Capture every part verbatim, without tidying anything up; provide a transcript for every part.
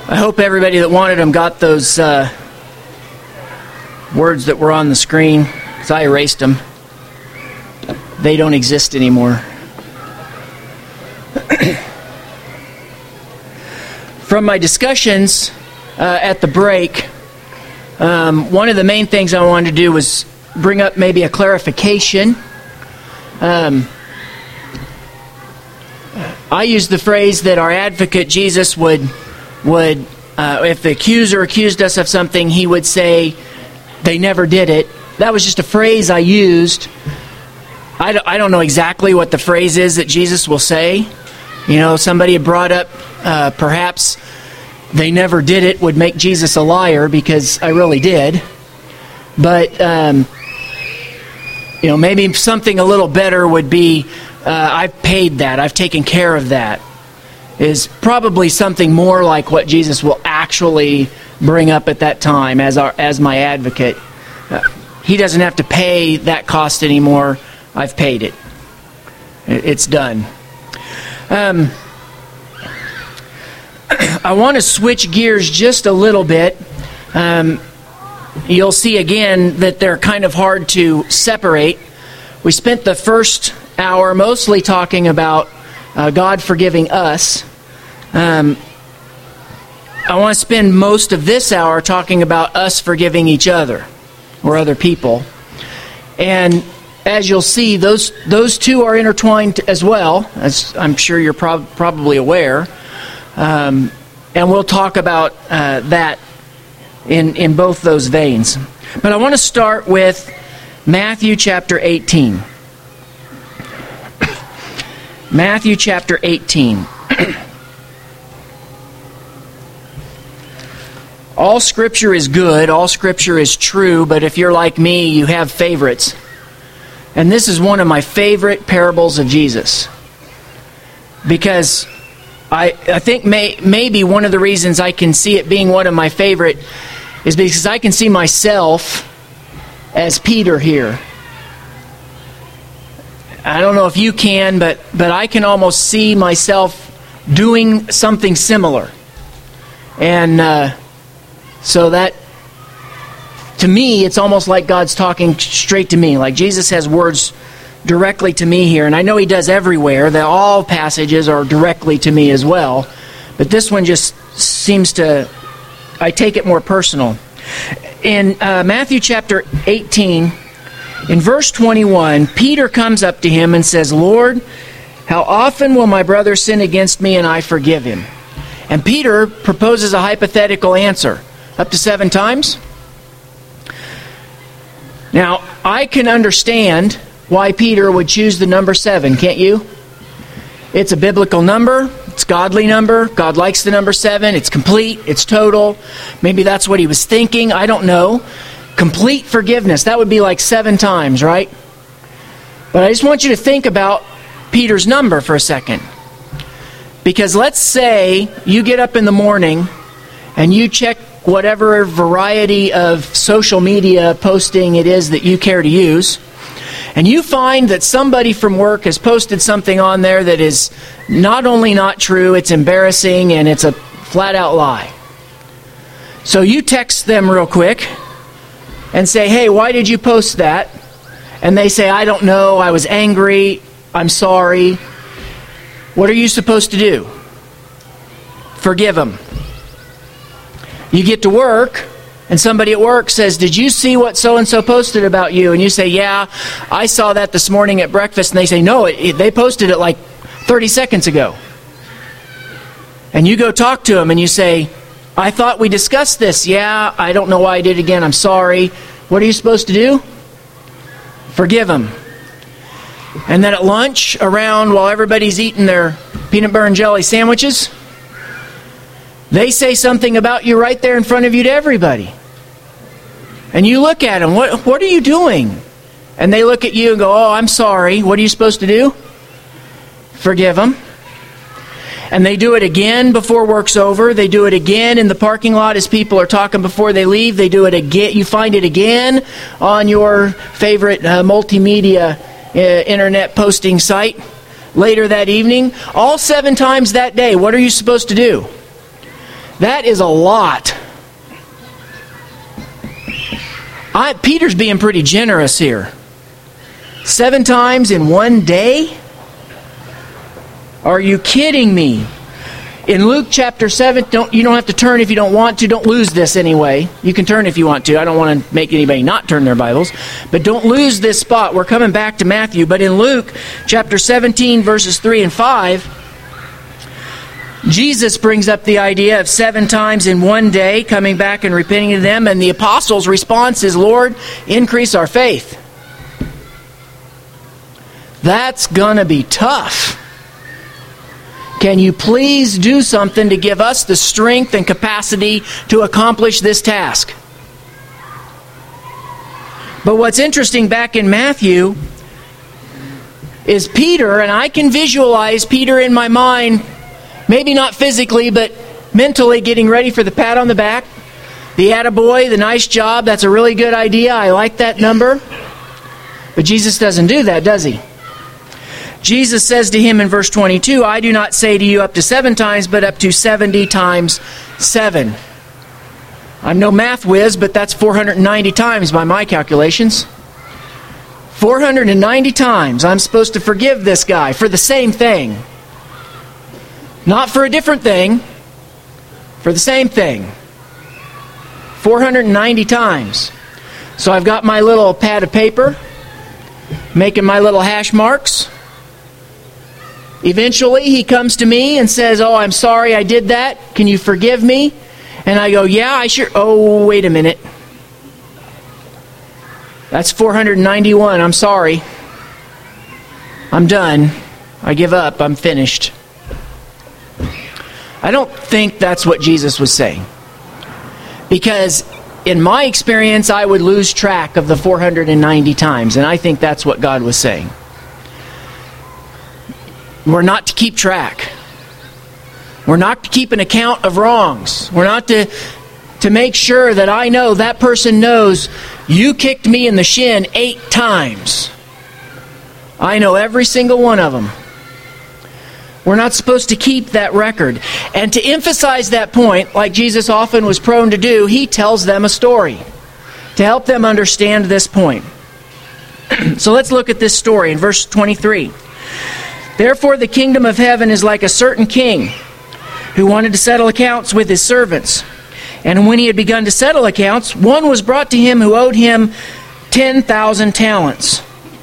I hope everybody that wanted them got those uh, words that were on the screen, because I erased them. They don't exist anymore. From my discussions uh, at the break, um, one of the main things I wanted to do was bring up maybe a clarification. Um, I used the phrase that our advocate Jesus would, would uh, if the accuser accused us of something, he would say, they never did it. That was just a phrase I used. I don't, I don't know exactly what the phrase is that Jesus will say. You know, somebody had brought up, uh, perhaps, they never did it would make Jesus a liar, because I really did. But, um, you know, maybe something a little better would be, uh, I've paid that, I've taken care of that, is probably something more like what Jesus will actually bring up at that time as our as my advocate. Uh, he doesn't have to pay that cost anymore. I've paid it. It's done. Um, I want to switch gears just a little bit. Um, you'll see again that they're kind of hard to separate. We spent the first hour mostly talking about uh, God forgiving us. Um, I want to spend most of this hour talking about us forgiving each other or other people. And as you'll see, those those two are intertwined as well, as I'm sure you're prob- probably aware. Um, and we'll talk about uh, that in, in both those veins. But I want to start with Matthew chapter eighteen. Matthew chapter eighteen. All Scripture is good, all Scripture is true, but if you're like me, you have favorites. And this is one of my favorite parables of Jesus. Because I, I think may, maybe one of the reasons I can see it being one of my favorite is because I can see myself as Peter here. I don't know if you can, but, but I can almost see myself doing something similar. And uh, so that, to me, it's almost like God's talking straight to me. Like Jesus has words directly to me here. And I know He does everywhere. That all passages are directly to me as well. But this one just seems to, I take it more personal. In uh, Matthew chapter eighteen, in verse twenty-one, Peter comes up to Him and says, Lord, how often will my brother sin against me and I forgive him? And Peter proposes a hypothetical answer. Up to seven times? Now, I can understand why Peter would choose the number seven, can't you? It's a biblical number. It's a godly number. God likes the number seven. It's complete. It's total. Maybe that's what he was thinking. I don't know. Complete forgiveness. That would be like seven times, right? But I just want you to think about Peter's number for a second. Because let's say you get up in the morning and you check whatever variety of social media posting it is that you care to use, and you find that somebody from work has posted something on there that is not only not true, it's embarrassing, and it's a flat-out lie. So you text them real quick and say, hey, why did you post that? And they say, I don't know, I was angry, I'm sorry. What are you supposed to do? Forgive them. You get to work, and somebody at work says, did you see what so-and-so posted about you? And you say, yeah, I saw that this morning at breakfast. And they say, no, it, it, they posted it like thirty seconds ago. And you go talk to them, and you say, I thought we discussed this. Yeah, I don't know why I did it again. I'm sorry. What are you supposed to do? Forgive them. And then at lunch, around while everybody's eating their peanut butter and jelly sandwiches, they say something about you right there in front of you to everybody. And you look at them, what, what are you doing? And they look at you and go, oh, I'm sorry. What are you supposed to do? Forgive them. And they do it again before work's over. They do it again in the parking lot as people are talking before they leave. They do it again. You find it again on your favorite uh, multimedia uh, internet posting site later that evening. All seven times that day, what are you supposed to do? That is a lot. I, Peter's being pretty generous here. Seven times in one day? Are you kidding me? In Luke chapter seven, don't, you don't have to turn if you don't want to. Don't lose this anyway. You can turn if you want to. I don't want to make anybody not turn their Bibles. But don't lose this spot. We're coming back to Matthew. But in Luke chapter seventeen, verses three and five, Jesus brings up the idea of seven times in one day, coming back and repenting to them. And the apostles' response is, Lord, increase our faith. That's going to be tough. Can you please do something to give us the strength and capacity to accomplish this task? But what's interesting back in Matthew is Peter, and I can visualize Peter in my mind, maybe not physically, but mentally getting ready for the pat on the back, the attaboy, the nice job, that's a really good idea, I like that number. But Jesus doesn't do that, does he? Jesus says to him in verse twenty-two, I do not say to you up to seven times, but up to seventy times seven. I'm no math whiz, but that's four hundred ninety times by my calculations. four hundred ninety times I'm supposed to forgive this guy for the same thing. Not for a different thing, for the same thing. four hundred ninety times. So I've got my little pad of paper, making my little hash marks. Eventually, he comes to me and says, oh, I'm sorry I did that. Can you forgive me? And I go, yeah, I sure... Oh, wait a minute. That's four hundred ninety-one. I'm sorry. I'm done. I give up. I'm finished. I don't think that's what Jesus was saying. Because in my experience, I would lose track of the four hundred ninety times. And I think that's what God was saying. We're not to keep track. We're not to keep an account of wrongs. We're not to, to make sure that I know that person knows you kicked me in the shin eight times. I know every single one of them. We're not supposed to keep that record. And to emphasize that point, like Jesus often was prone to do, he tells them a story to help them understand this point. So let's look at this story in verse twenty-three. Therefore the kingdom of heaven is like a certain king who wanted to settle accounts with his servants. And when he had begun to settle accounts, one was brought to him who owed him ten thousand talents.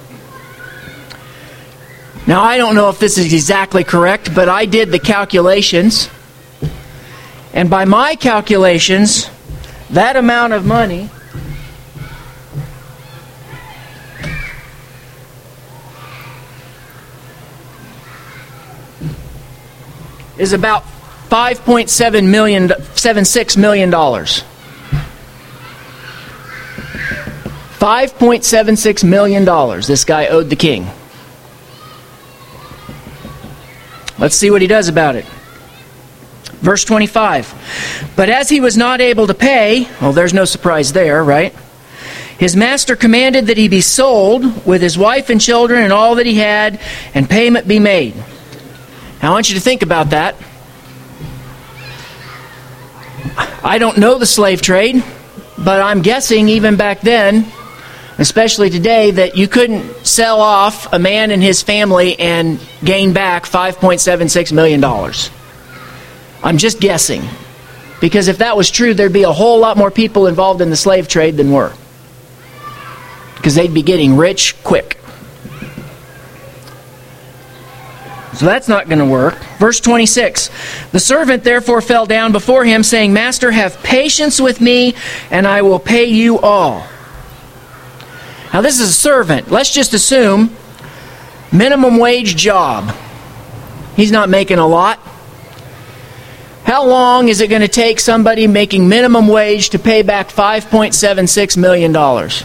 Now, I don't know if this is exactly correct, but I did the calculations. And by my calculations, that amount of money is about five point seven million, seven six million dollars. five point seven six million dollars this guy owed the king. Let's see what he does about it. Verse twenty-five. But as he was not able to pay, well, there's no surprise there, right? His master commanded that he be sold with his wife and children and all that he had, and payment be made. Now, I want you to think about that. I don't know the slave trade, but I'm guessing even back then, especially today, that you couldn't sell off a man and his family and gain back five point seven six million dollars. I'm just guessing. Because if that was true, there'd be a whole lot more people involved in the slave trade than were. Because they'd be getting rich quick. So that's not going to work. Verse twenty-six. The servant therefore fell down before him, saying, Master, have patience with me, and I will pay you all. Now this is a servant. Let's just assume minimum wage job. He's not making a lot. How long is it going to take somebody making minimum wage to pay back five point seven six million dollars?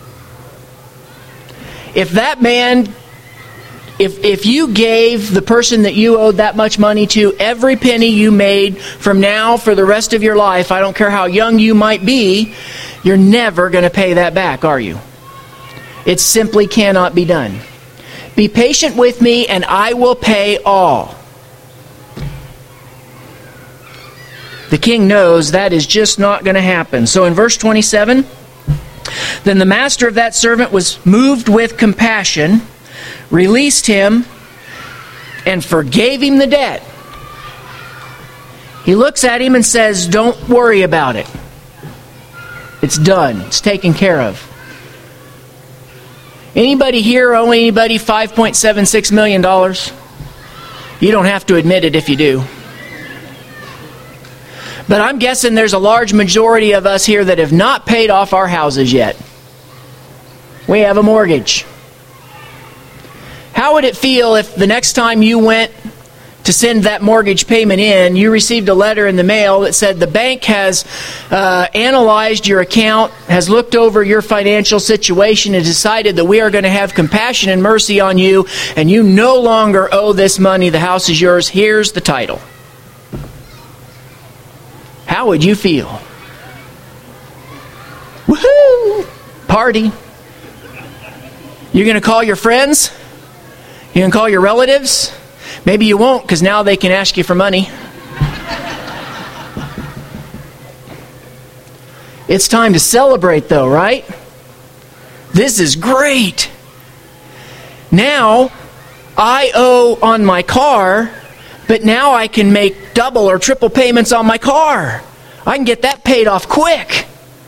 If that man, if if you gave the person that you owed that much money to every penny you made from now for the rest of your life, I don't care how young you might be, you're never going to pay that back, are you? It simply cannot be done. Be patient with me and I will pay all. the king knows that is just not going to happen. So in verse twenty-seven, then the master of that servant was moved with compassion, released him, and forgave him the debt. He looks at him and says, don't worry about it. It's done. It's taken care of. Anybody here owe anybody five point seven six million dollars? You don't have to admit it if you do. But I'm guessing there's a large majority of us here that have not paid off our houses yet. We have a mortgage. How would it feel if the next time you went to send that mortgage payment in, you received a letter in the mail that said the bank has uh, analyzed your account, has looked over your financial situation, and decided that we are going to have compassion and mercy on you, and you no longer owe this money, the house is yours, here's the title. How would you feel? Woohoo! Party. You're going to call your friends? You're going to call your relatives? Maybe you won't, because now they can ask you for money. It's time to celebrate, though, right? This is great. Now, I owe on my car, but now I can make double or triple payments on my car. I can get that paid off quick.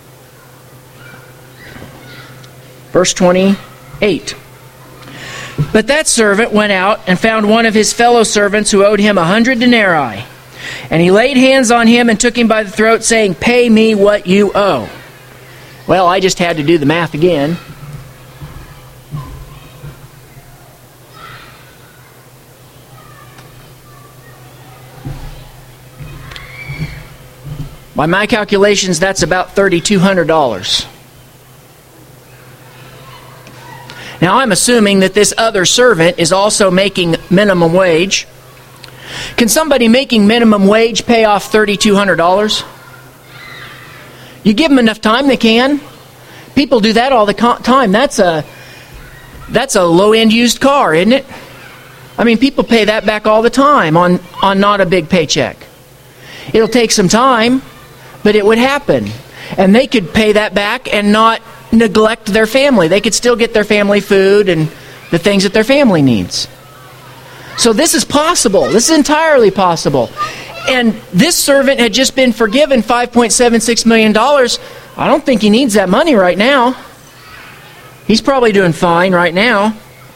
Verse twenty-eight. But that servant went out and found one of his fellow servants who owed him a hundred denarii. And he laid hands on him and took him by the throat, saying, pay me what you owe. Well, I just had to do the math again. By my calculations, that's about three thousand two hundred dollars. Now, I'm assuming that this other servant is also making minimum wage. Can somebody making minimum wage pay off three thousand two hundred dollars? You give them enough time, they can. People do that all the time. That's a, that's a low-end used car, isn't it? I mean, people pay that back all the time on, on not a big paycheck. It'll take some time, but it would happen. And they could pay that back and not neglect their family. They could still get their family food and the things that their family needs. So this is possible. This is entirely possible. And this servant had just been forgiven five point seven six million dollars. I don't think he needs that money right now. He's probably doing fine right now.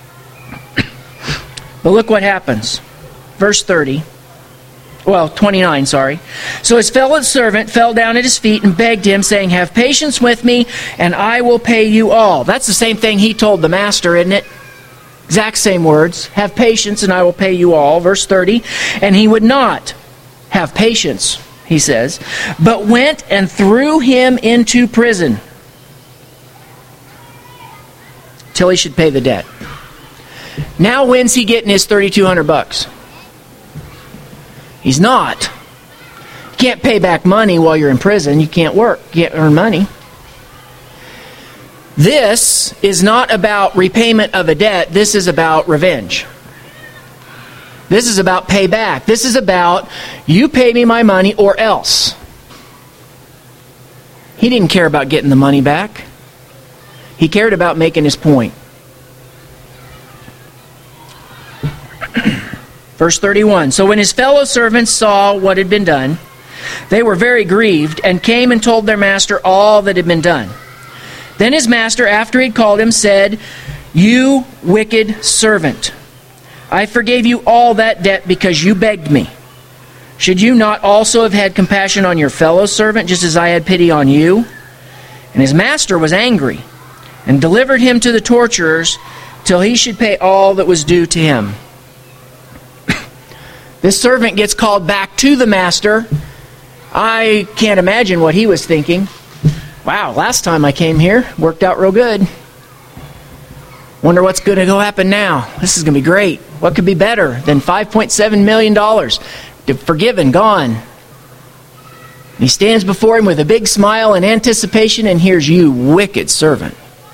But look what happens. Verse thirty. Well, twenty-nine, sorry. So his fellow servant fell down at his feet and begged him, saying, have patience with me, and I will pay you all. That's the same thing he told the master, isn't it? Exact same words. Have patience, and I will pay you all. Verse thirty. And he would not have patience, he says, but went and threw him into prison till he should pay the debt. Now when's he getting his three thousand two hundred bucks? He's not. You can't pay back money while you're in prison. You can't work. You can't earn money. This is not about repayment of a debt. This is about revenge. This is about payback. This is about, you pay me my money or else. He didn't care about getting the money back. He cared about making his point. Verse thirty-one, so when his fellow servants saw what had been done, they were very grieved and came and told their master all that had been done. Then his master, after he had called him, said, you wicked servant, I forgave you all that debt because you begged me. Should you not also have had compassion on your fellow servant, just as I had pity on you? And his master was angry and delivered him to the torturers till he should pay all that was due to him. This servant gets called back to the master. I can't imagine what he was thinking. Wow, last time I came here, worked out real good. Wonder what's going to go happen now. This is going to be great. What could be better than five point seven million dollars? Forgiven, gone. He stands before him with a big smile and anticipation, and here's you, wicked servant.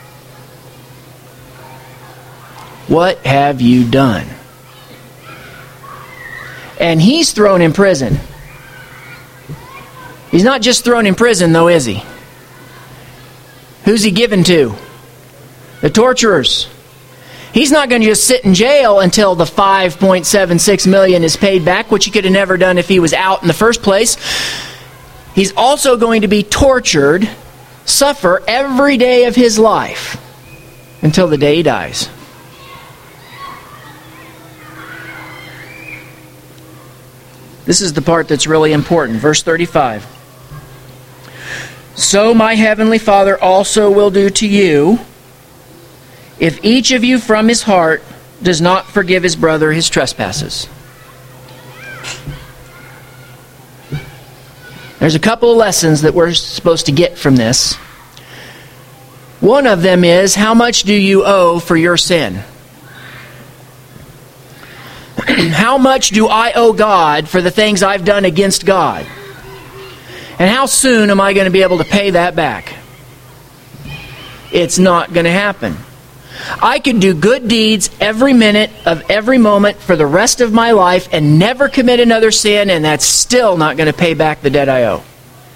What have you done? And he's thrown in prison. He's not just thrown in prison, though, is he? Who's he given to? The torturers. He's not going to just sit in jail until the five point seven six million dollars is paid back, which he could have never done if he was out in the first place. He's also going to be tortured, suffer every day of his life until the day he dies. This is the part that's really important. Verse thirty-five. So my heavenly Father also will do to you, if each of you from his heart does not forgive his brother his trespasses. There's a couple of lessons that we're supposed to get from this. One of them is, how much do you owe for your sin? How much do I owe God for the things I've done against God? And how soon am I going to be able to pay that back? It's not going to happen. I can do good deeds every minute of every moment for the rest of my life and never commit another sin, and that's still not going to pay back the debt I owe.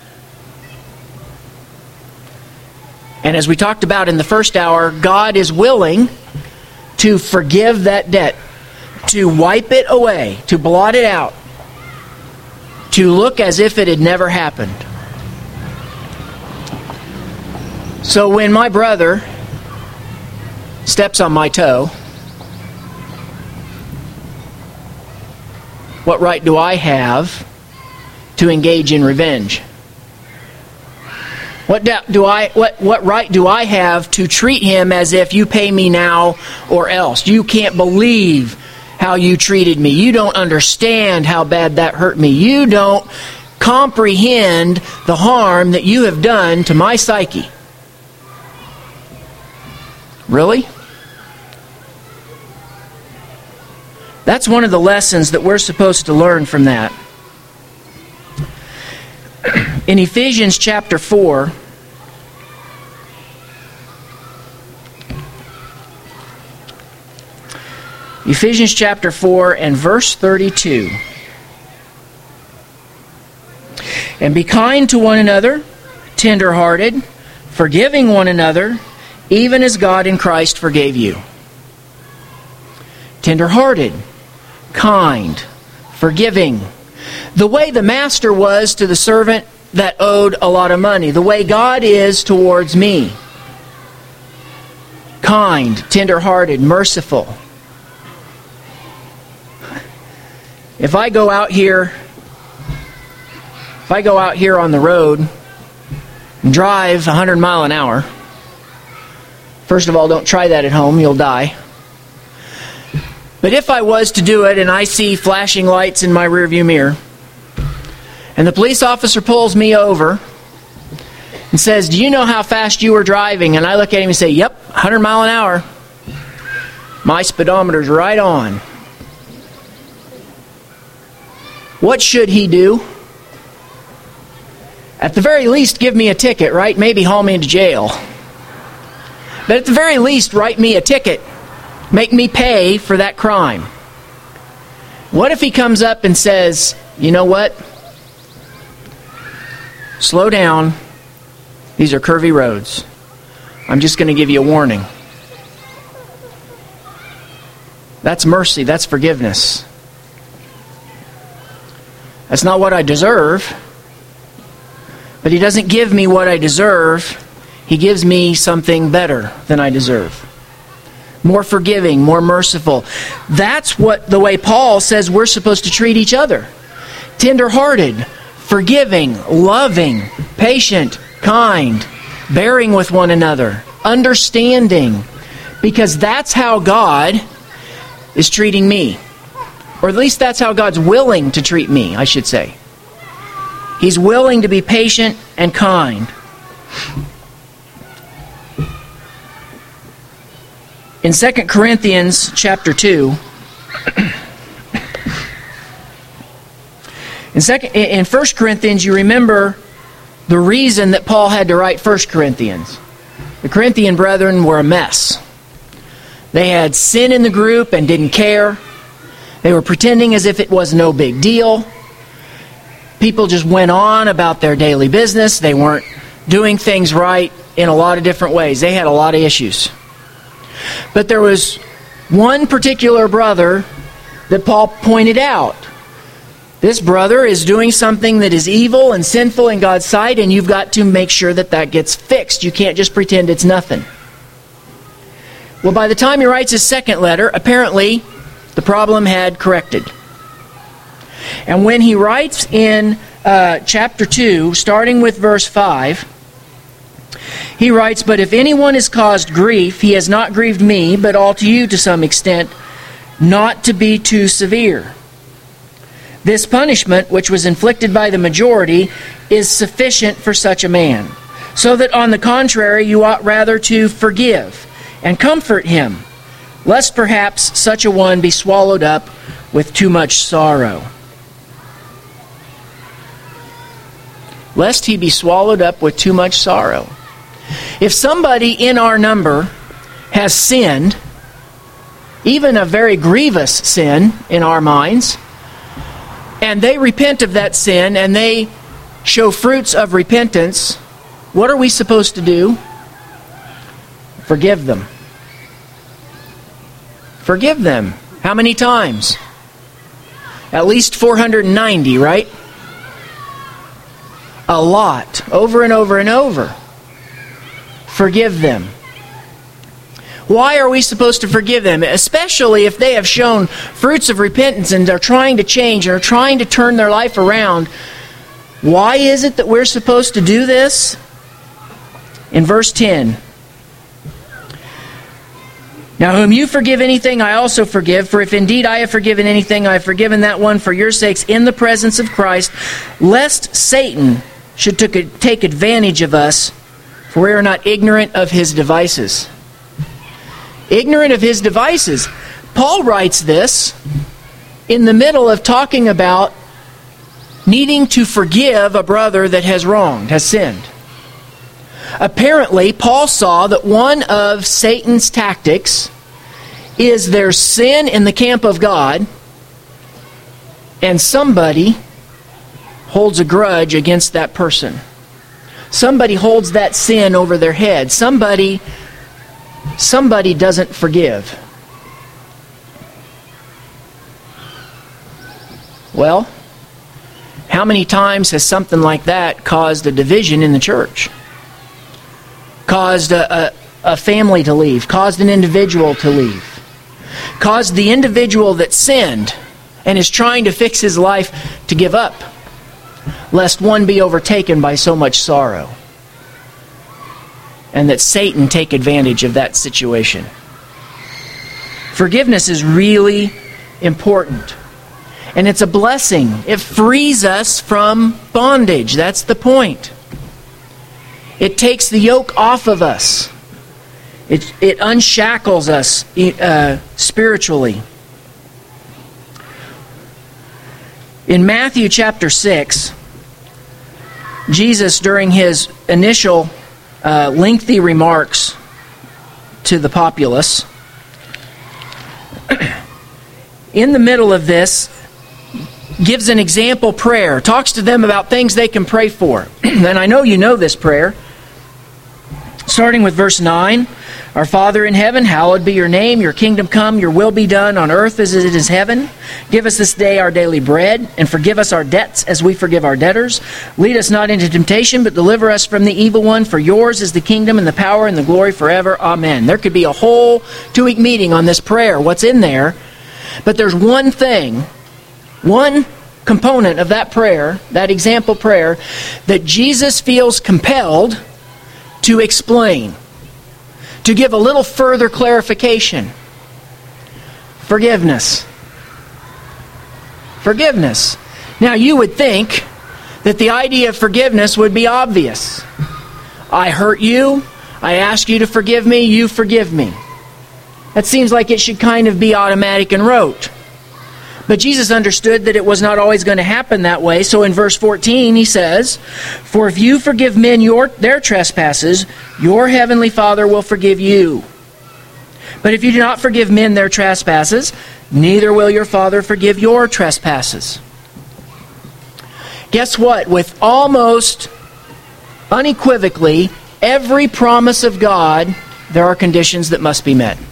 And as we talked about in the first hour, God is willing to forgive that debt, to wipe it away, to blot it out, to look as if it had never happened. So when my brother steps on my toe, what right do I have to engage in revenge? What do I what what right do I have to treat him as if you pay me now or else? You can't believe how you treated me. You don't understand how bad that hurt me. You don't comprehend the harm that you have done to my psyche. Really? That's one of the lessons that we're supposed to learn from that. In Ephesians chapter four, Ephesians chapter four and verse thirty-two. And be kind to one another, tender-hearted, forgiving one another, even as God in Christ forgave you. Tender-hearted, kind, forgiving. The way the master was to the servant that owed a lot of money. The way God is towards me. Kind, tender-hearted, merciful. If I go out here, if I go out here on the road and drive one hundred miles an hour, first of all, don't try that at home, you'll die. But if I was to do it and I see flashing lights in my rearview mirror, and the police officer pulls me over and says, "Do you know how fast you were driving?" And I look at him and say, "Yep, one hundred miles an hour. My speedometer's right on." What should he do? At the very least, give me a ticket, right? Maybe haul me into jail. But at the very least, write me a ticket. Make me pay for that crime. What if he comes up and says, "You know what? Slow down. These are curvy roads. I'm just going to give you a warning." That's mercy. That's forgiveness. That's not what I deserve. But he doesn't give me what I deserve. He gives me something better than I deserve. More forgiving, more merciful. That's what the way Paul says we're supposed to treat each other. Tender-hearted, forgiving, loving, patient, kind, bearing with one another, understanding. Because that's how God is treating me. Or at least that's how God's willing to treat me, I should say. He's willing to be patient and kind. In Second Corinthians chapter two, in second, in First Corinthians, you remember the reason that Paul had to write First Corinthians. The Corinthian brethren were a mess. They had sin in the group and didn't care. They were pretending as if it was no big deal. People just went on about their daily business. They weren't doing things right in a lot of different ways. They had a lot of issues. But there was one particular brother that Paul pointed out. This brother is doing something that is evil and sinful in God's sight, and you've got to make sure that that gets fixed. You can't just pretend it's nothing. Well, by the time he writes his second letter, apparently the problem had corrected. And when he writes in uh, chapter two, starting with verse five, he writes, "But if anyone has caused grief, he has not grieved me, but all to you to some extent, not to be too severe. This punishment, which was inflicted by the majority, is sufficient for such a man. So that on the contrary, you ought rather to forgive and comfort him, lest perhaps such a one be swallowed up with too much sorrow." Lest he be swallowed up with too much sorrow. If somebody in our number has sinned, even a very grievous sin in our minds, and they repent of that sin and they show fruits of repentance, what are we supposed to do? Forgive them. Forgive them. How many times? At least four hundred ninety, right? A lot. Over and over and over. Forgive them. Why are we supposed to forgive them? Especially if they have shown fruits of repentance and are trying to change and are trying to turn their life around. Why is it that we're supposed to do this? In verse ten. "Now whom you forgive anything, I also forgive. For if indeed I have forgiven anything, I have forgiven that one for your sakes in the presence of Christ, lest Satan should take advantage of us, for we are not ignorant of his devices." Ignorant of his devices. Paul writes this in the middle of talking about needing to forgive a brother that has wronged, has sinned. Apparently, Paul saw that one of Satan's tactics is there's sin in the camp of God, and somebody holds a grudge against that person. Somebody holds that sin over their head. Somebody, somebody doesn't forgive. Well, how many times has something like that caused a division in the church? Caused a, a, a family to leave. Caused an individual to leave. Caused the individual that sinned and is trying to fix his life to give up, lest one be overtaken by so much sorrow. And that Satan take advantage of that situation. Forgiveness is really important. And it's a blessing. It frees us from bondage. That's the point. It takes the yoke off of us. It, it unshackles us uh, spiritually. In Matthew chapter six, Jesus, during his initial uh, lengthy remarks to the populace, in the middle of this, gives an example prayer, talks to them about things they can pray for. And I know you know this prayer. Starting with verse nine, "Our Father in heaven, hallowed be your name. Your kingdom come, your will be done on earth as it is heaven. Give us this day our daily bread, and forgive us our debts as we forgive our debtors. Lead us not into temptation, but deliver us from the evil one. For yours is the kingdom and the power and the glory forever. Amen." There could be a whole two-week meeting on this prayer, what's in there. But there's one thing, one component of that prayer, that example prayer, that Jesus feels compelled to explain, to give a little further clarification. Forgiveness. Forgiveness. Now you would think that the idea of forgiveness would be obvious. I hurt you, I ask you to forgive me, you forgive me. That seems like it should kind of be automatic and rote. But Jesus understood that it was not always going to happen that way. So in verse fourteen he says, "For if you forgive men your their trespasses, your heavenly Father will forgive you. But if you do not forgive men their trespasses, neither will your Father forgive your trespasses." guess what? With almost unequivocally every promise of God, there are conditions that must be met.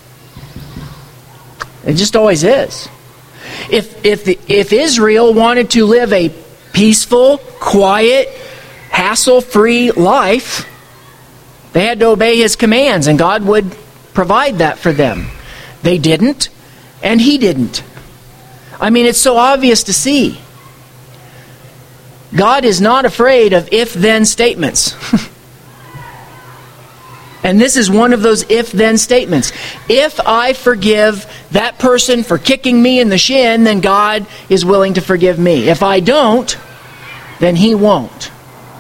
It just always is. If if the, if Israel wanted to live a peaceful, quiet, hassle-free life, they had to obey His commands, and God would provide that for them. They didn't, and He didn't. I mean, it's so obvious to see. God is not afraid of if-then statements. And this is one of those if-then statements. If I forgive that person for kicking me in the shin, then God is willing to forgive me. If I don't, then He won't.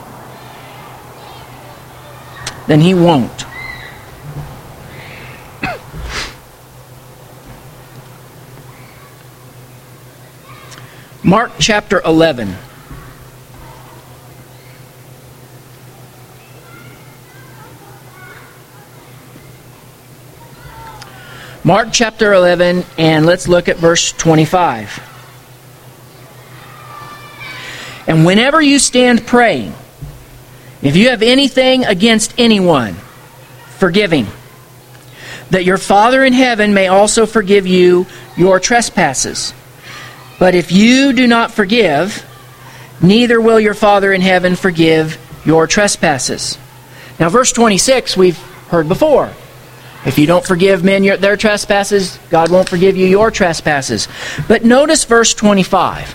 Then He won't. Mark chapter eleven. Mark chapter eleven, and let's look at verse twenty-five. And whenever you stand praying, if you have anything against anyone, forgive him, that your Father in heaven may also forgive you your trespasses. But if you do not forgive, neither will your Father in heaven forgive your trespasses. Now, verse twenty-six we've heard before. If you don't forgive men your, their trespasses, God won't forgive you your trespasses. But notice verse twenty-five.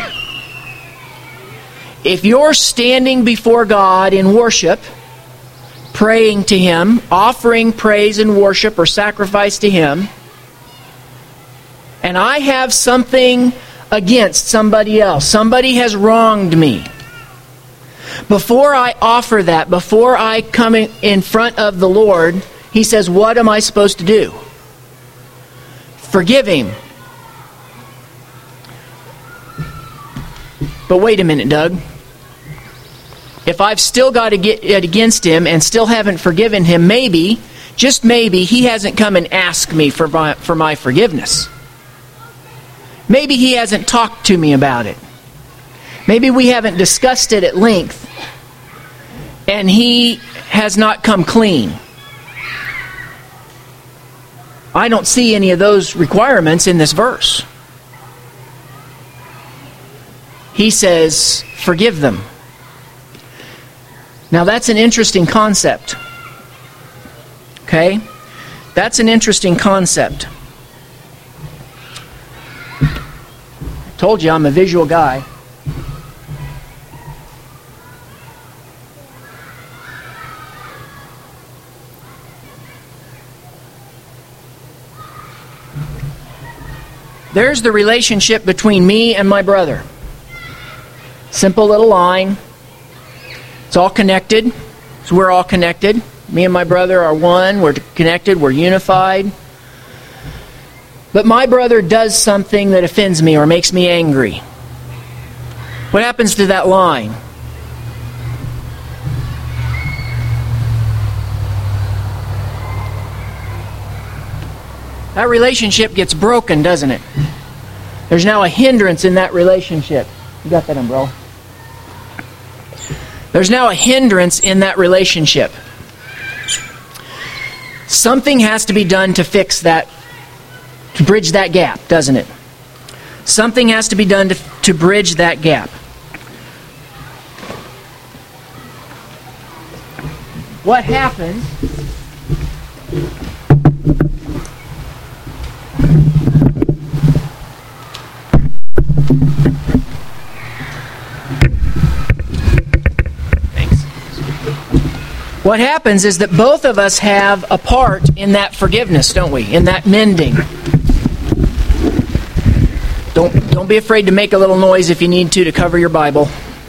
If you're standing before God in worship, praying to Him, offering praise and worship or sacrifice to Him, and I have something against somebody else, somebody has wronged me, before I offer that, before I come in front of the Lord, He says, what am I supposed to do? Forgive him. But wait a minute, Doug. If I've still got to get it against him and still haven't forgiven him, maybe, just maybe, he hasn't come and asked me for my, for my forgiveness. Maybe he hasn't talked to me about it. Maybe we haven't discussed it at length, and he has not come clean. I don't see any of those requirements in this verse. He says, forgive them. Now that's an interesting concept. Okay? That's an interesting concept. I told you I'm a visual guy. There's the relationship between me and my brother. Simple little line. It's all connected. So we're all connected. Me and my brother are one. We're connected. We're unified. But my brother does something that offends me or makes me angry. What happens to that line? That relationship gets broken, doesn't it? There's now a hindrance in that relationship. You got that umbrella? There's now a hindrance in that relationship. Something has to be done to fix that, to bridge that gap, doesn't it? Something has to be done to, to bridge that gap. What happens? What happens is that both of us have a part in that forgiveness, don't we? In that mending. Don't, don't be afraid to make a little noise if you need to to cover your Bible.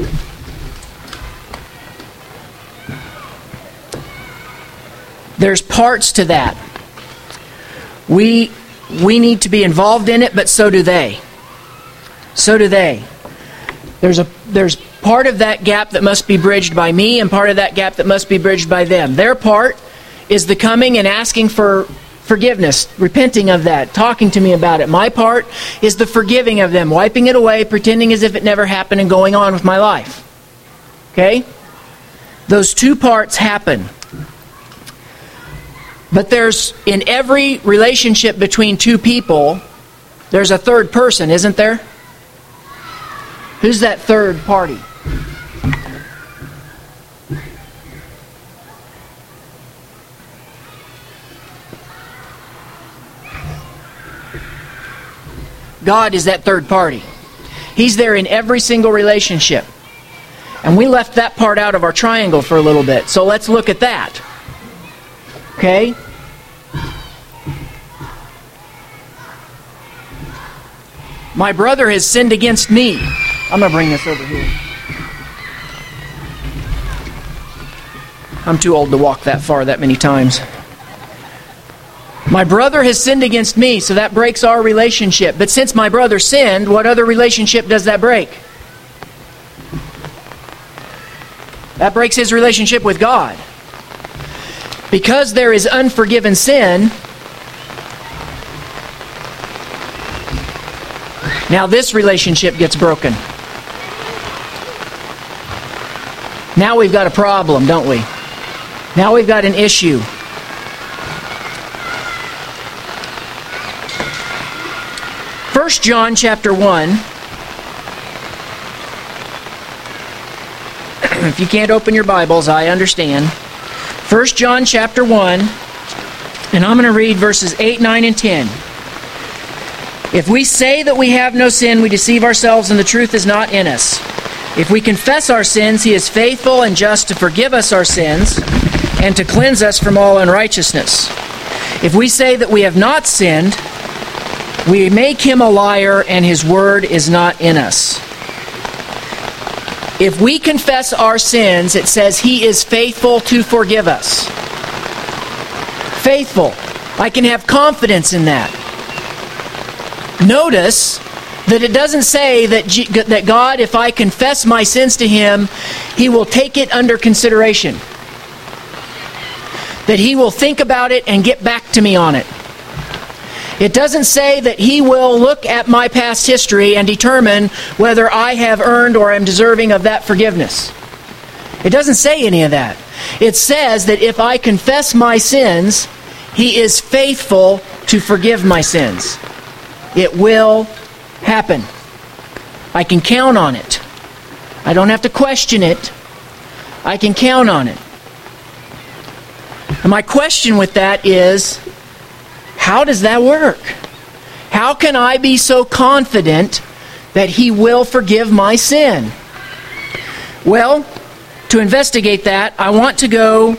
There's parts to that. We, we need to be involved in it, but so do they. So do they. There's a there's part of that gap that must be bridged by me and part of that gap that must be bridged by them. Their part is the coming and asking for forgiveness, repenting of that, talking to me about it. My part is the forgiving of them, wiping it away, pretending as if it never happened and going on with my life. Okay? Those two parts happen. But there's, in every relationship between two people, there's a third person, isn't there? Who's that third party? God is that third party. He's there in every single relationship. And we left that part out of our triangle for a little bit. So let's look at that. Okay? My brother has sinned against me. I'm going to bring this over here. I'm too old to walk that far that many times. My brother has sinned against me, so that breaks our relationship. But since my brother sinned, what other relationship does that break? That breaks his relationship with God. Because there is unforgiven sin, now this relationship gets broken. Now we've got a problem, don't we? Now we've got an issue. First John chapter one. If you can't open your Bibles, I understand. First John chapter one, and I'm going to read verses eight, nine, and ten. If we say that we have no sin, we deceive ourselves and the truth is not in us. If we confess our sins, He is faithful and just to forgive us our sins and to cleanse us from all unrighteousness. If we say that we have not sinned, we make Him a liar and His word is not in us. If we confess our sins, it says He is faithful to forgive us. Faithful. I can have confidence in that. Notice that it doesn't say that, G- that God, if I confess my sins to Him, He will take it under consideration. That He will think about it and get back to me on it. It doesn't say that He will look at my past history and determine whether I have earned or am deserving of that forgiveness. It doesn't say any of that. It says that if I confess my sins, He is faithful to forgive my sins. It will happen. I can count on it. I don't have to question it. I can count on it. And my question with that is, how does that work? How can I be so confident that He will forgive my sin? Well, to investigate that, I want to go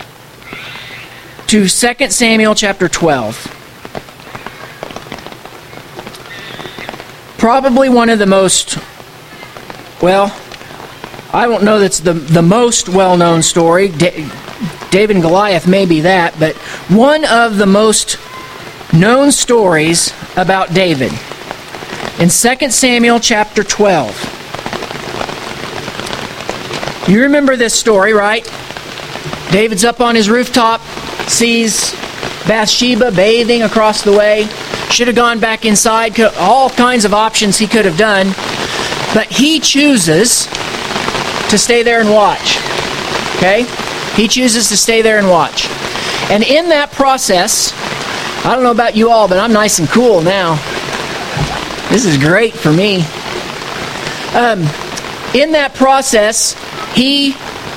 to Second Samuel chapter twelve. Probably one of the most, well, I don't know that's the, the most well-known story. Da- David and Goliath may be that, but one of the most known stories about David. In Second Samuel chapter twelve. You remember this story, right? David's up on his rooftop, sees Bathsheba bathing across the way. Should have gone back inside. All kinds of options he could have done. But he chooses to stay there and watch. Okay? He chooses to stay there and watch. And in that process, I don't know about you all, but I'm nice and cool now. This is great for me. Um, in that process, he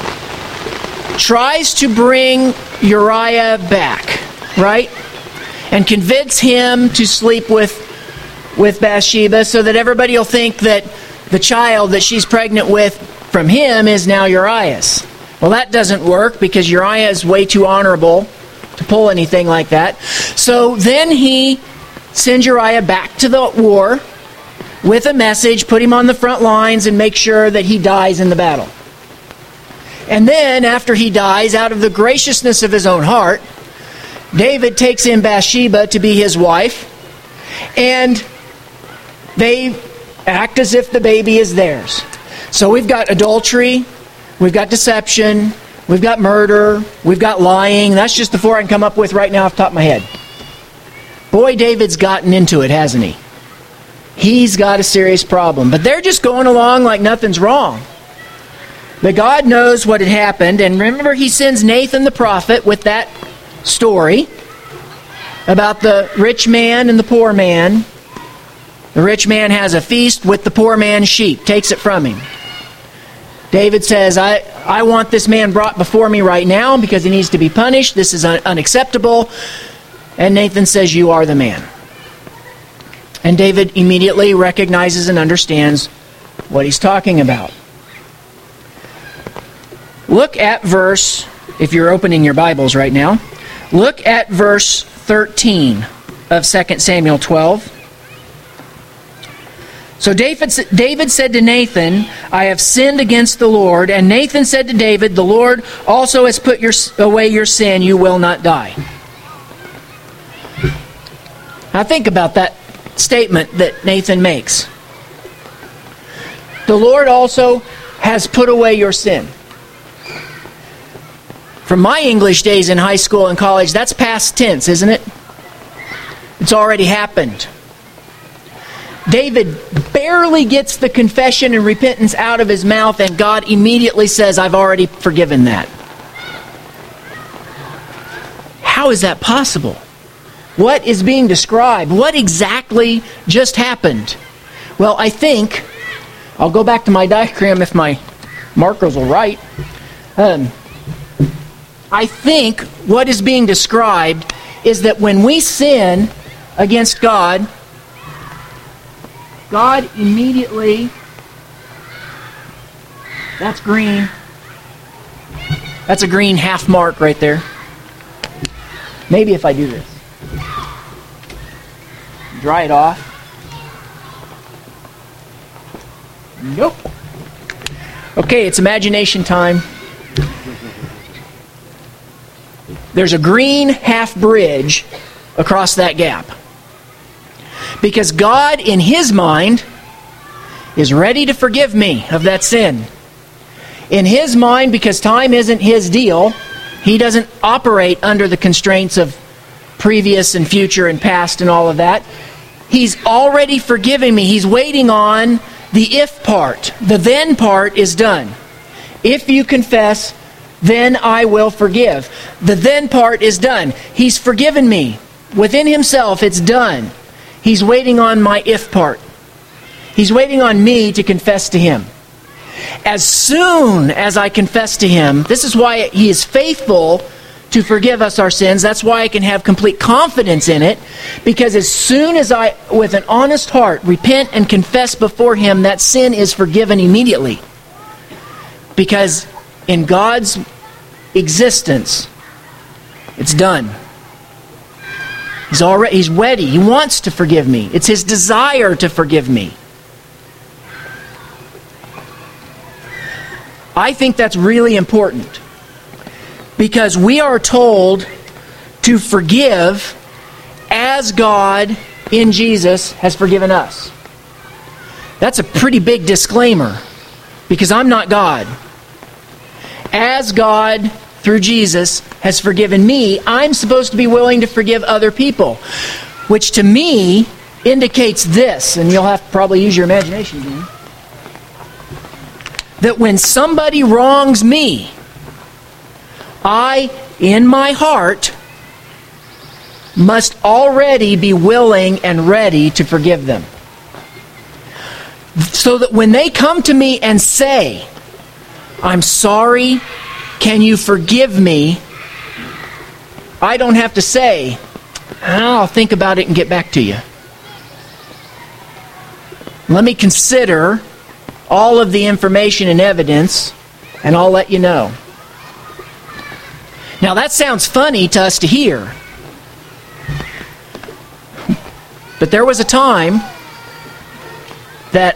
tries to bring Uriah back, right? And convince him to sleep with, with Bathsheba so that everybody will think that the child that she's pregnant with from him is now Uriah's. Well, that doesn't work because Uriah is way too honorable to pull anything like that. So then he sends Uriah back to the war with a message, put him on the front lines, and make sure that he dies in the battle. And then, after he dies, out of the graciousness of his own heart, David takes in Bathsheba to be his wife, and they act as if the baby is theirs. So we've got adultery, we've got deception, we've got murder, we've got lying. That's just the four I can come up with right now off the top of my head. Boy, David's gotten into it, hasn't he? He's got a serious problem. But they're just going along like nothing's wrong. But God knows what had happened. And remember, he sends Nathan the prophet with that story about the rich man and the poor man. The rich man has a feast with the poor man's sheep, takes it from him. David says, I, I want this man brought before me right now because he needs to be punished. This is un- unacceptable. And Nathan says, you are the man. And David immediately recognizes and understands what he's talking about. Look at verse, if you're opening your Bibles right now, look at verse thirteen of Second Samuel twelve. So David, David said to Nathan, I have sinned against the Lord. And Nathan said to David, the Lord also has put your, away your sin. You will not die. Now think about that statement that Nathan makes. The Lord also has put away your sin. From my English days in high school and college, that's past tense, isn't it? It's already happened. David barely gets the confession and repentance out of his mouth, and God immediately says, I've already forgiven that. How is that possible? What is being described? What exactly just happened? Well, I think, I'll go back to my diagram if my markers will write. Um, I think what is being described is that when we sin against God, God immediately, that's green, that's a green half mark right there. Maybe if I do this. Dry it off. Nope. Okay, it's imagination time. There's a green half bridge across that gap. Because God, in His mind, is ready to forgive me of that sin. In His mind, because time isn't His deal, He doesn't operate under the constraints of previous and future and past and all of that. He's already forgiven me. He's waiting on the if part. The then part is done. If you confess, then I will forgive. The then part is done. He's forgiven me. Within Himself, it's done. He's waiting on my if part. He's waiting on me to confess to Him. As soon as I confess to Him, this is why He is faithful to forgive us our sins. That's why I can have complete confidence in it. Because as soon as I, with an honest heart, repent and confess before Him, that sin is forgiven immediately. Because in God's existence, it's done. He's already, He's ready. He wants to forgive me. It's His desire to forgive me. I think that's really important. Because we are told to forgive as God in Jesus has forgiven us. That's a pretty big disclaimer. Because I'm not God. As God, through Jesus, has forgiven me, I'm supposed to be willing to forgive other people. Which to me indicates this, and you'll have to probably use your imagination again. That when somebody wrongs me, I, in my heart, must already be willing and ready to forgive them. So that when they come to me and say, I'm sorry, can you forgive me? I don't have to say, I'll think about it and get back to you. Let me consider all of the information and evidence, and I'll let you know. Now that sounds funny to us to hear. But there was a time that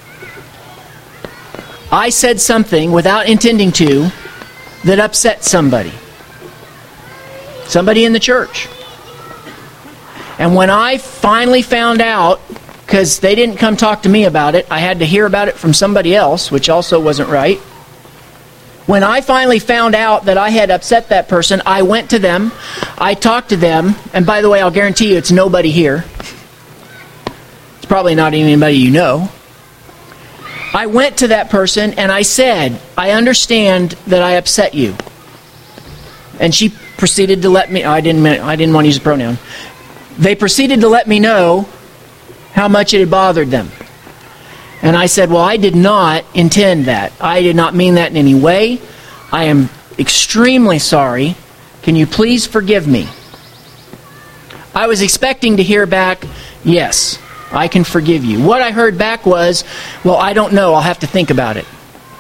I said something without intending to that upset somebody. Somebody in the church. And when I finally found out, because they didn't come talk to me about it, I had to hear about it from somebody else, which also wasn't right. When I finally found out that I had upset that person, I went to them, I talked to them, and by the way, I'll guarantee you it's nobody here. It's probably not even anybody you know. I went to that person and I said, I understand that I upset you. And she proceeded to let me, I didn't, I didn't want to use a pronoun. They proceeded to let me know how much it had bothered them. And I said, well, I did not intend that. I did not mean that in any way. I am extremely sorry. Can you please forgive me? I was expecting to hear back, yes, I can forgive you. What I heard back was, well, I don't know. I'll have to think about it.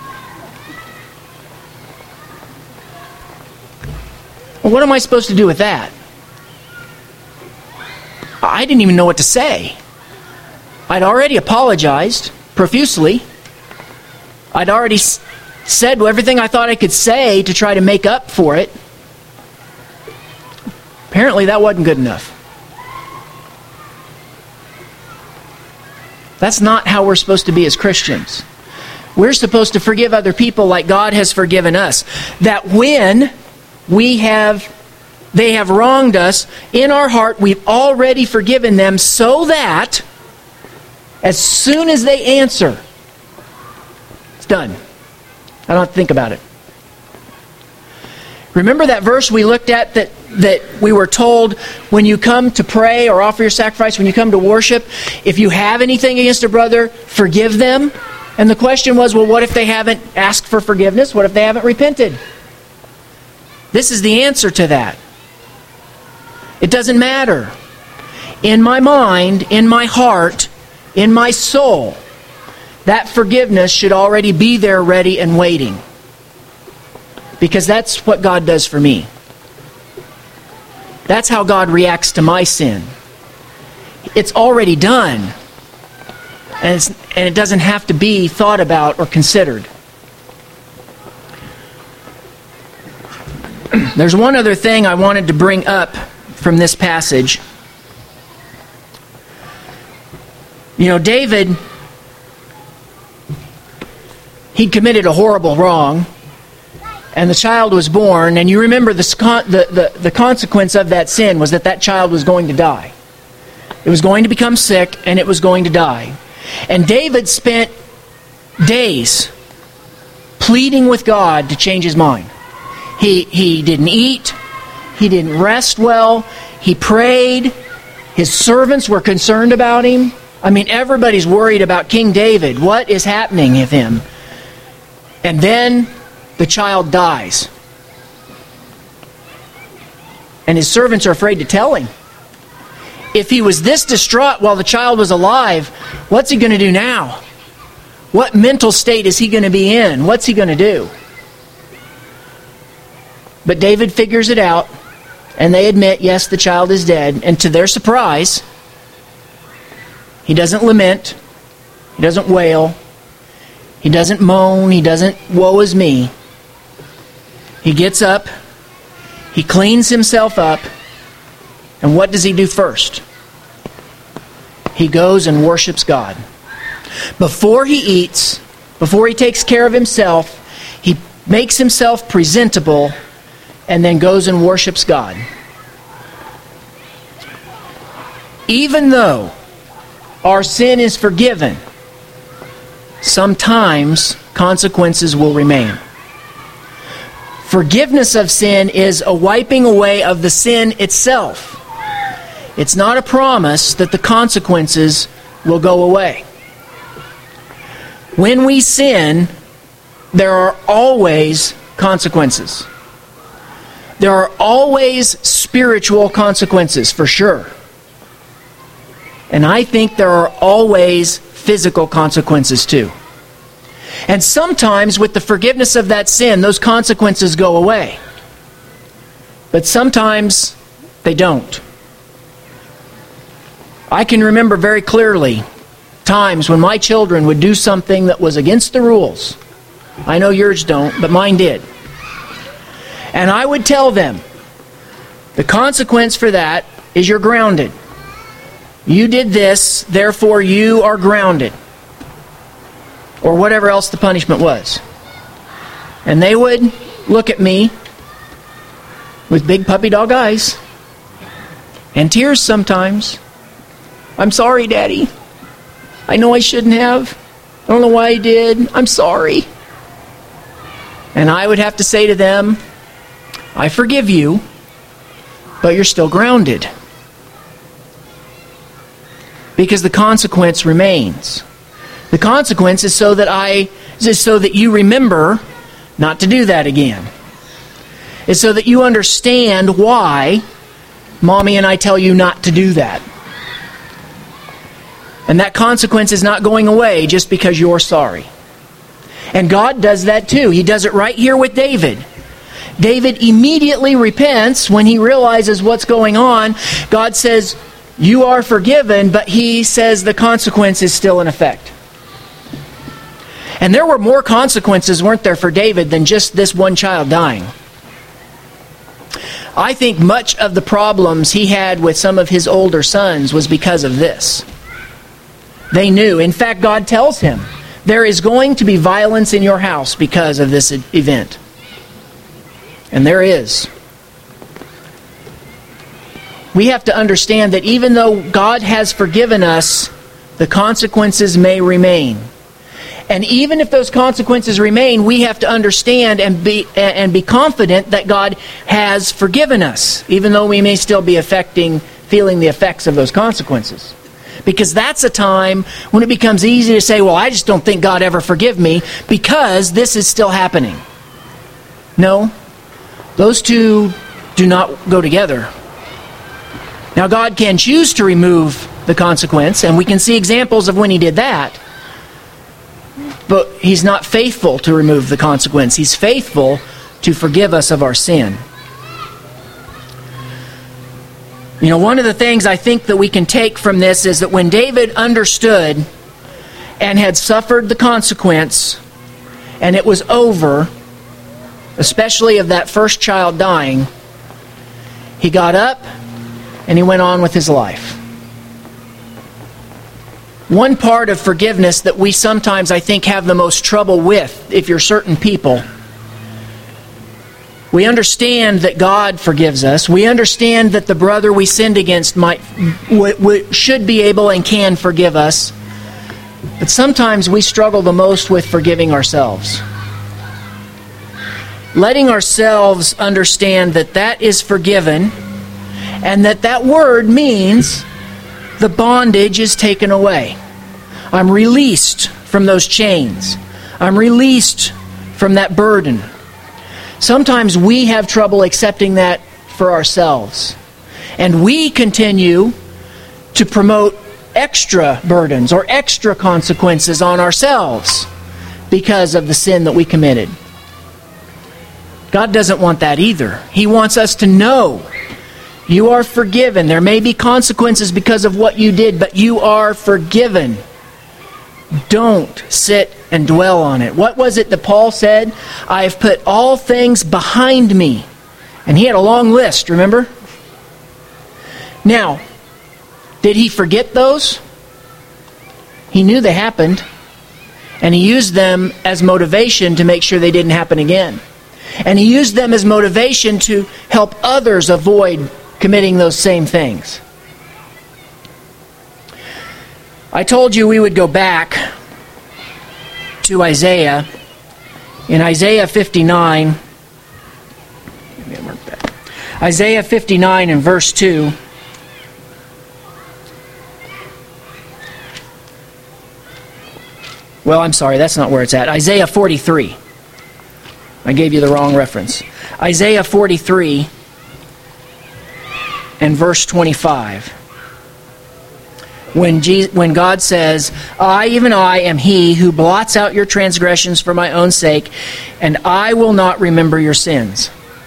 Well, what am I supposed to do with that? I didn't even know what to say. I'd already apologized profusely. I'd already s- said everything I thought I could say to try to make up for it. Apparently that wasn't good enough. That's not how we're supposed to be as Christians. We're supposed to forgive other people like God has forgiven us. That when we have, they have wronged us, in our heart we've already forgiven them, so that as soon as they answer, it's done. I don't have to think about it. Remember that verse we looked at that, that we were told when you come to pray or offer your sacrifice, when you come to worship, if you have anything against a brother, forgive them. And the question was, well, what if they haven't asked for forgiveness? What if they haven't repented? This is the answer to that. It doesn't matter. In my mind, in my heart, in my soul, that forgiveness should already be there ready and waiting. Because that's what God does for me. That's how God reacts to my sin. It's already done. And, it's, and it doesn't have to be thought about or considered. There's one other thing I wanted to bring up from this passage. You know, David, he'd committed a horrible wrong, and the child was born, and you remember the, the, the, the consequence of that sin was that that child was going to die. It was going to become sick, and it was going to die. And David spent days pleading with God to change his mind. He, he didn't eat. He didn't rest well. He prayed. His servants were concerned about him. I mean, everybody's worried about King David. What is happening with him? And then the child dies. And his servants are afraid to tell him. If he was this distraught while the child was alive, what's he going to do now? What mental state is he going to be in? What's he going to do? But David figures it out, and they admit, yes, the child is dead. And to their surprise, he doesn't lament. He doesn't wail. He doesn't moan. He doesn't, woe is me. He gets up. He cleans himself up. And what does he do first? He goes and worships God. Before he eats, before he takes care of himself, he makes himself presentable and then goes and worships God. Even though our sin is forgiven, sometimes consequences will remain. Forgiveness of sin is a wiping away of the sin itself. It's not a promise that the consequences will go away. When we sin, there are always consequences. There are always spiritual consequences, for sure. And I think there are always physical consequences too. And sometimes with the forgiveness of that sin, those consequences go away. But sometimes they don't. I can remember very clearly times when my children would do something that was against the rules. I know yours don't, but mine did. And I would tell them, the consequence for that is you're grounded. You did this, therefore you are grounded. Or whatever else the punishment was. And they would look at me with big puppy dog eyes and tears sometimes. I'm sorry, Daddy. I know I shouldn't have. I don't know why I did. I'm sorry. And I would have to say to them, I forgive you, but you're still grounded. Because the consequence remains. The consequence is so that I is so that you remember not to do that again. It's so that you understand why Mommy and I tell you not to do that. And that consequence is not going away just because you're sorry. And God does that too. He does it right here with David. David immediately repents when he realizes what's going on. God says, you are forgiven, but he says the consequence is still in effect. And there were more consequences, weren't there, for David than just this one child dying. I think much of the problems he had with some of his older sons was because of this. They knew. In fact, God tells him, there is going to be violence in your house because of this event. And there is. We have to understand that even though God has forgiven us, the consequences may remain. And even if those consequences remain, we have to understand and be and be confident that God has forgiven us, even though we may still be affecting, feeling the effects of those consequences. Because that's a time when it becomes easy to say, well, I just don't think God ever forgive me because this is still happening. No, those two do not go together. Now, God can choose to remove the consequence, and we can see examples of when He did that. But He's not faithful to remove the consequence. He's faithful to forgive us of our sin. You know, one of the things I think that we can take from this is that when David understood and had suffered the consequence, and it was over, especially of that first child dying, he got up and he went on with his life. One part of forgiveness that we sometimes, I think, have the most trouble with, if you're certain people, we understand that God forgives us. We understand that the brother we sinned against might, w- w- should be able and can forgive us. But sometimes we struggle the most with forgiving ourselves. Letting ourselves understand that that is forgiven, and that that word means the bondage is taken away. I'm released from those chains. I'm released from that burden. Sometimes we have trouble accepting that for ourselves. And we continue to promote extra burdens or extra consequences on ourselves because of the sin that we committed. God doesn't want that either. He wants us to know you are forgiven. There may be consequences because of what you did, but you are forgiven. Don't sit and dwell on it. What was it that Paul said? I have put all things behind me. And he had a long list, remember? Now, did he forget those? He knew they happened. And he used them as motivation to make sure they didn't happen again. And he used them as motivation to help others avoid committing those same things. I told you we would go back to Isaiah. In Isaiah fifty-nine, Isaiah fifty-nine and verse two. Well, I'm sorry, that's not where it's at. Isaiah forty-three. I gave you the wrong reference. Isaiah forty-three and verse twenty-five. When, Jesus, when God says, I, even I, am He who blots out your transgressions for my own sake, and I will not remember your sins.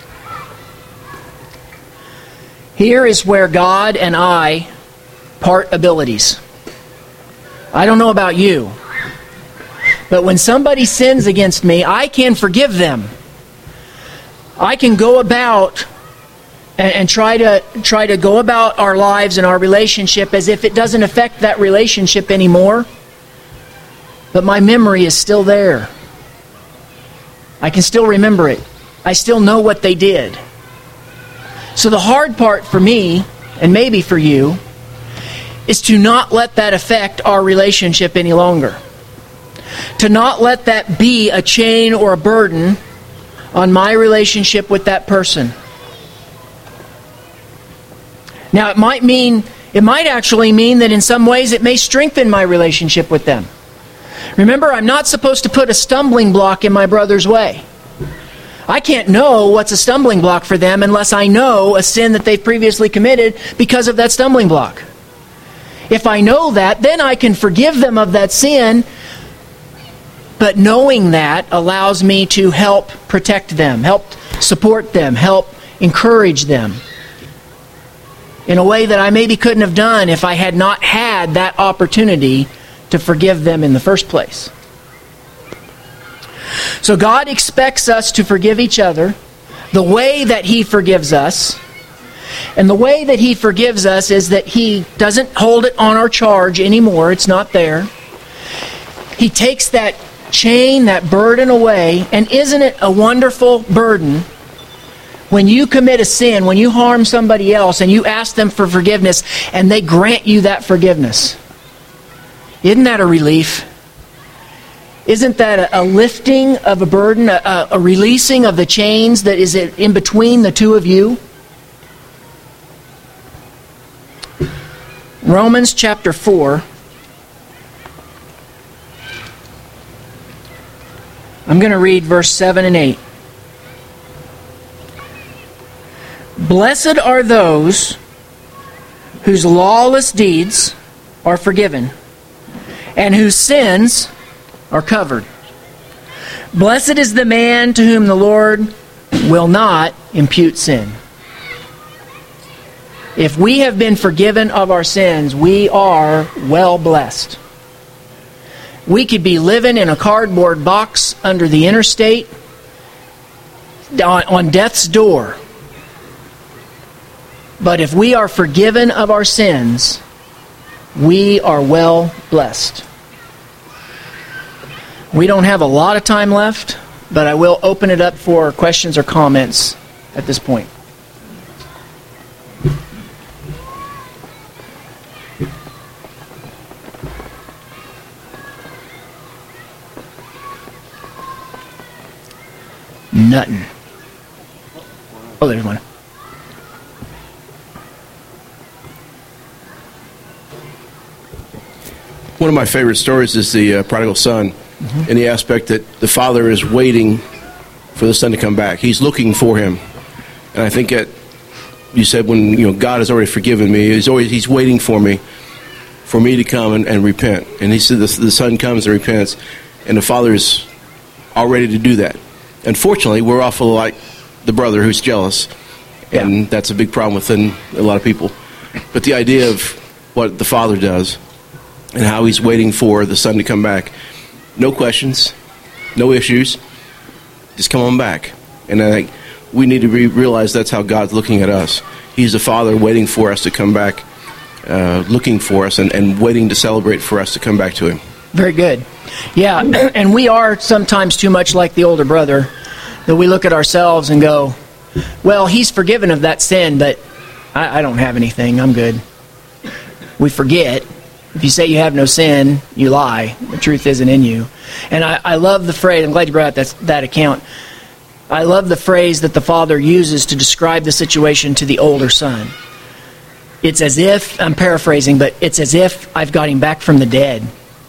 Here is where God and I part abilities. I don't know about you, but when somebody sins against me, I can forgive them. I can go about and, and try to try to go about our lives and our relationship as if it doesn't affect that relationship anymore. But my memory is still there. I can still remember it. I still know what they did. So the hard part for me, and maybe for you, is to not let that affect our relationship any longer. To not let that be a chain or a burden on my relationship with that person. Now it might mean, it might actually mean that in some ways it may strengthen my relationship with them. Remember, I'm not supposed to put a stumbling block in my brother's way. I can't know what's a stumbling block for them unless I know a sin that they've previously committed because of that stumbling block. If I know that, then I can forgive them of that sin, but knowing that allows me to help protect them, help support them, help encourage them in a way that I maybe couldn't have done if I had not had that opportunity to forgive them in the first place. So God expects us to forgive each other the way that He forgives us. And the way that He forgives us is that He doesn't hold it on our charge anymore. It's not there. He takes that chain, that burden away. And isn't it a wonderful burden when you commit a sin, when you harm somebody else and you ask them for forgiveness and they grant you that forgiveness? Isn't that a relief? Isn't that a, a lifting of a burden, a, a releasing of the chains that is in between the two of you? Romans chapter four. I'm going to read verse seven and eight. Blessed are those whose lawless deeds are forgiven, and whose sins are covered. Blessed is the man to whom the Lord will not impute sin. If we have been forgiven of our sins, we are well blessed. We could be living in a cardboard box under the interstate on, on death's door. But if we are forgiven of our sins, we are well blessed. We don't have a lot of time left, but I will open it up for questions or comments at this point. Nothing. Oh, there's one. One of my favorite stories is the uh, prodigal son, mm-hmm. in the aspect that the father is waiting for the son to come back. He's looking for him. And I think that you said when you know God has already forgiven me, he's always he's waiting for me, for me to come and, and repent. And he said the, the son comes and repents, and the father is all ready to do that. Unfortunately, we're awful like the brother who's jealous, and yeah. that's a big problem within a lot of people. But the idea of what the father does and how he's waiting for the son to come back, no questions, no issues, just come on back. And I think we need to re- realize that's how God's looking at us. He's the father waiting for us to come back, uh, looking for us, and, and waiting to celebrate for us to come back to him. Very good. Yeah, and we are sometimes too much like the older brother, that we look at ourselves and go, well, he's forgiven of that sin, but I, I don't have anything. I'm good. We forget. If you say you have no sin, you lie. The truth isn't in you. And I, I love the phrase, I'm glad you brought that, that account. I love the phrase that the father uses to describe the situation to the older son. It's as if, I'm paraphrasing, but it's as if I've got him back from the dead.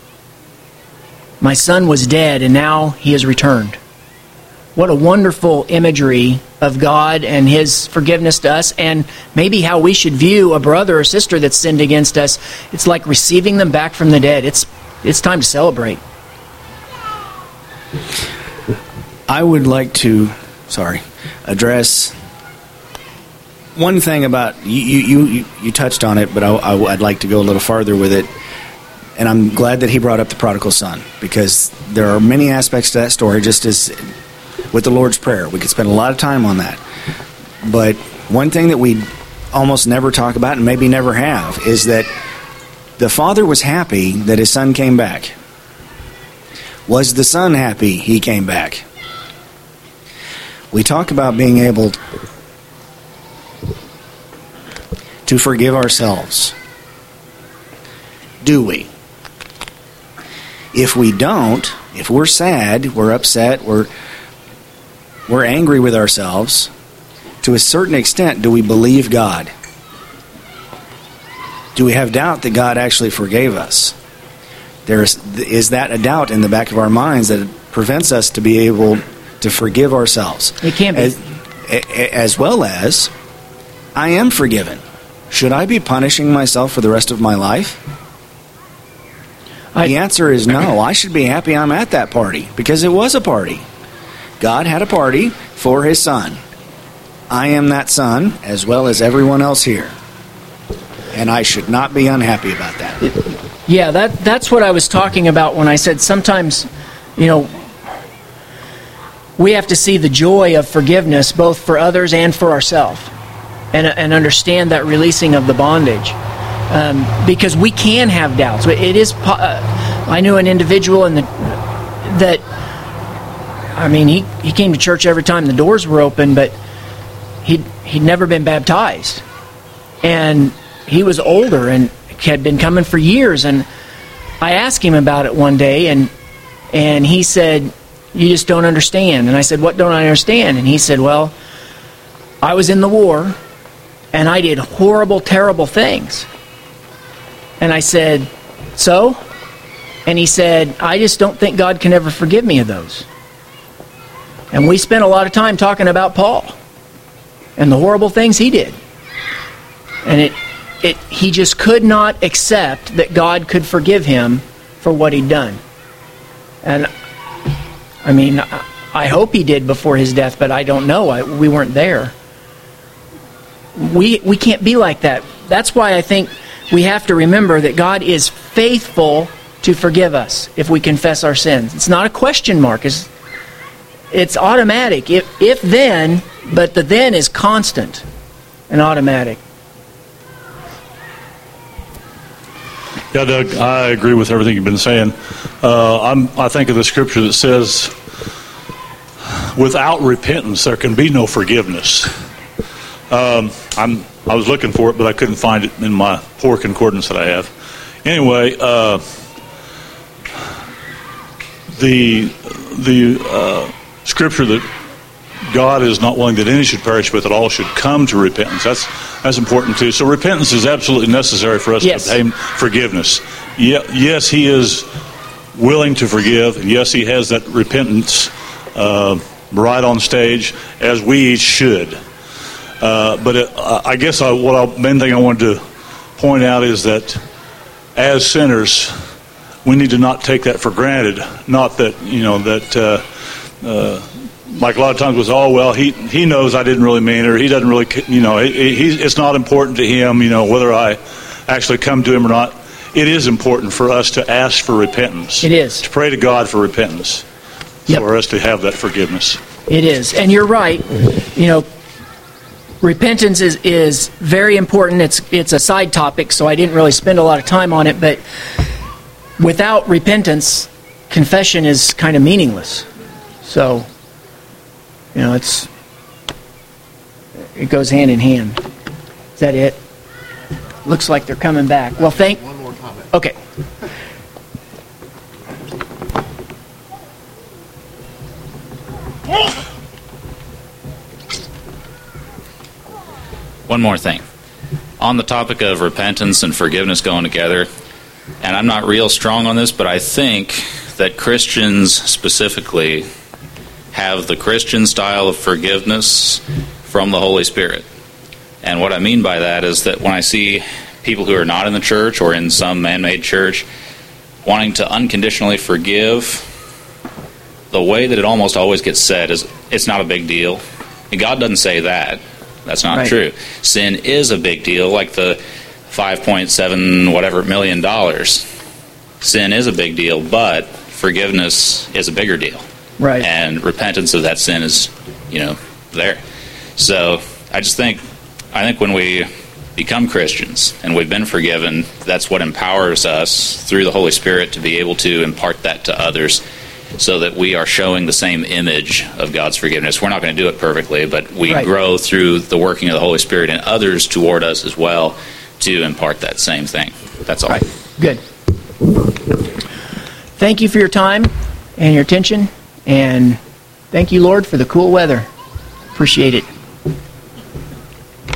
My son was dead, and now he has returned. What a wonderful imagery of God and His forgiveness to us, and maybe how we should view a brother or sister that's sinned against us. It's like receiving them back from the dead. It's it's time to celebrate. I would like to, sorry, address one thing about, you you, you, you touched on it, but I, I, I'd like to go a little farther with it. And I'm glad that he brought up the prodigal son, because there are many aspects to that story, just as with the Lord's Prayer. We could spend a lot of time on that. But one thing that we almost never talk about, and maybe never have, is that the father was happy that his son came back. Was the son happy he came back? We talk about being able to forgive ourselves. Do we? If we don't, if we're sad, we're upset, we're we're angry with ourselves, to a certain extent, do we believe God? Do we have doubt that God actually forgave us? There is, is that a doubt in the back of our minds that prevents us to be able to forgive ourselves? It can be. As, as well as, I am forgiven. Should I be punishing myself for the rest of my life? I, the answer is no. I should be happy I'm at that party, because it was a party. God had a party for His Son. I am that Son, as well as everyone else here. And I should not be unhappy about that. Yeah, that that's what I was talking about when I said sometimes, you know, we have to see the joy of forgiveness both for others and for ourselves, and and understand that releasing of the bondage, um, because we can have doubts. It is. Uh, I knew an individual in the that. I mean, he he came to church every time the doors were open, but he he'd never been baptized, and he was older and had been coming for years. And I asked him about it one day, and and he said, "You just don't understand." And I said, "What don't I understand?" And he said, "Well, I was in the war, and I did horrible, terrible things." And I said, "So?" And he said, "I just don't think God can ever forgive me of those." And we spent a lot of time talking about Paul and the horrible things he did. And it It, he just could not accept that God could forgive him for what he'd done. And, I mean, I hope he did before his death, but I don't know. I, we weren't there. We, we can't be like that. That's why I think we have to remember that God is faithful to forgive us if we confess our sins. It's not a question mark. It's, it's automatic. If, if then, but the then is constant and automatic. Yeah, Doug, I agree with everything you've been saying. Uh, I'm, I think of the scripture that says, without repentance, there can be no forgiveness. Um, I'm, I was looking for it, but I couldn't find it in my poor concordance that I have. Anyway, uh, the, the uh, scripture that God is not willing that any should perish, but that all should come to repentance. That's that's important too. So repentance is absolutely necessary for us yes. to obtain forgiveness. Yeah, yes, He is willing to forgive. And yes, He has that repentance uh, right on stage, as we each should. Uh, but it, I guess I, what I, main thing I wanted to point out is that as sinners, we need to not take that for granted. Not that you know that. Uh, uh, Like a lot of times was, oh, well, he he knows I didn't really mean it, or he doesn't really, you know, he, he, it's not important to him, you know, whether I actually come to him or not. It is important for us to ask for repentance. It is. To pray to God for repentance. Yep. For us to have that forgiveness. It is. And you're right. You know, repentance is, is very important. It's, it's a side topic, so I didn't really spend a lot of time on it. But without repentance, confession is kind of meaningless. So... You know, it's it goes hand in hand. Is that it? Looks like they're coming back. Well, thank. One more comment. Okay. One more thing. On the topic of repentance and forgiveness going together, and I'm not real strong on this, but I think that Christians specifically have the Christian style of forgiveness from the Holy Spirit. And what I mean by that is that when I see people who are not in the church or in some man-made church wanting to unconditionally forgive, the way that it almost always gets said is, it's not a big deal. And God doesn't say that. That's not right. true. Sin is a big deal, like the five point seven whatever million dollars. Sin is a big deal, but forgiveness is a bigger deal. Right. And repentance of that sin is, you know, there. So I just think, I think when we become Christians and we've been forgiven, that's what empowers us through the Holy Spirit to be able to impart that to others so that we are showing the same image of God's forgiveness. We're not going to do it perfectly, but we Right. grow through the working of the Holy Spirit and others toward us as well to impart that same thing. That's all. Right. Good. Thank you for your time and your attention, and thank you, Lord, for the cool weather. Appreciate it.